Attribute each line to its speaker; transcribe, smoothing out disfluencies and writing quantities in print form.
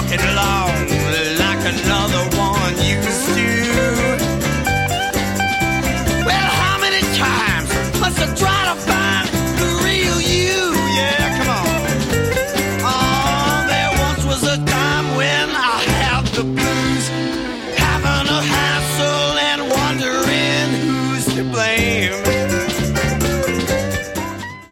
Speaker 1: it along like another one used to. Well, how many times must I try to find the real you? Yeah, come on. Oh, there once was a time when I had the blues, having a hassle and wondering who's to blame.